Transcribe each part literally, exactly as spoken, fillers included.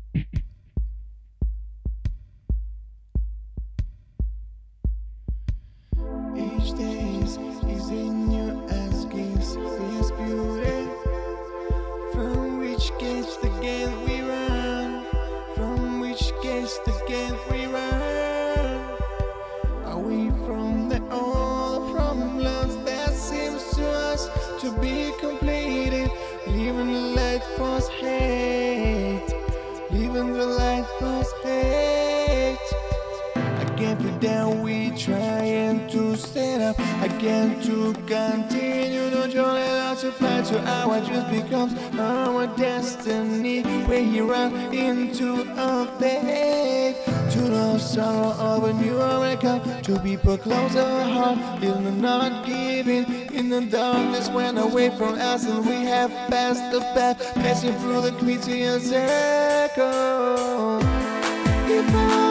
Each day is, is a new asking this beauty. From which gates the gate we run? From which gates the gate we run? Away from the old problems that seems to us to be completed. Living the light for hate. Living the light for hate. Every day we trying to stand up again to continue the journey not to fly to our dreams becomes our destiny. We run into a fate to the sorrow of a new welcome to people close our heart in the not giving in the darkness when away from us and we have passed the path passing through the Critian circle. If I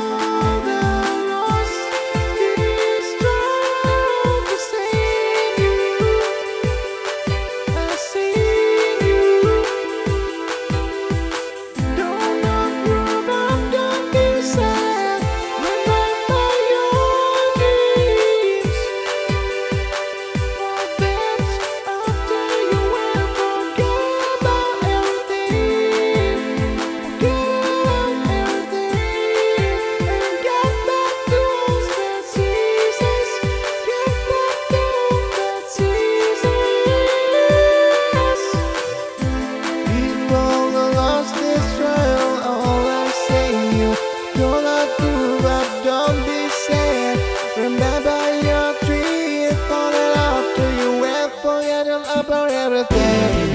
about everything.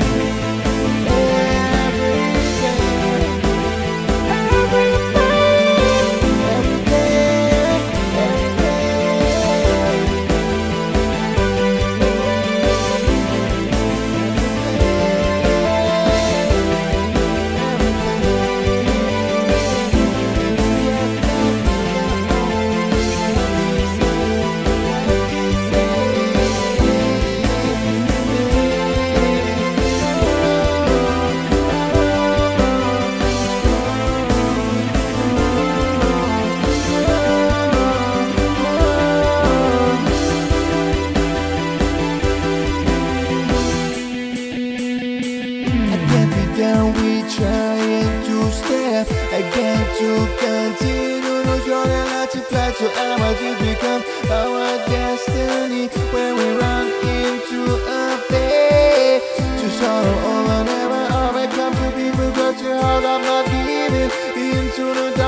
We trying to step again to continue the journey not to fly to our dreams become our destiny when we run into a fate to sorrow over never overcome to people got your heart of not giving into the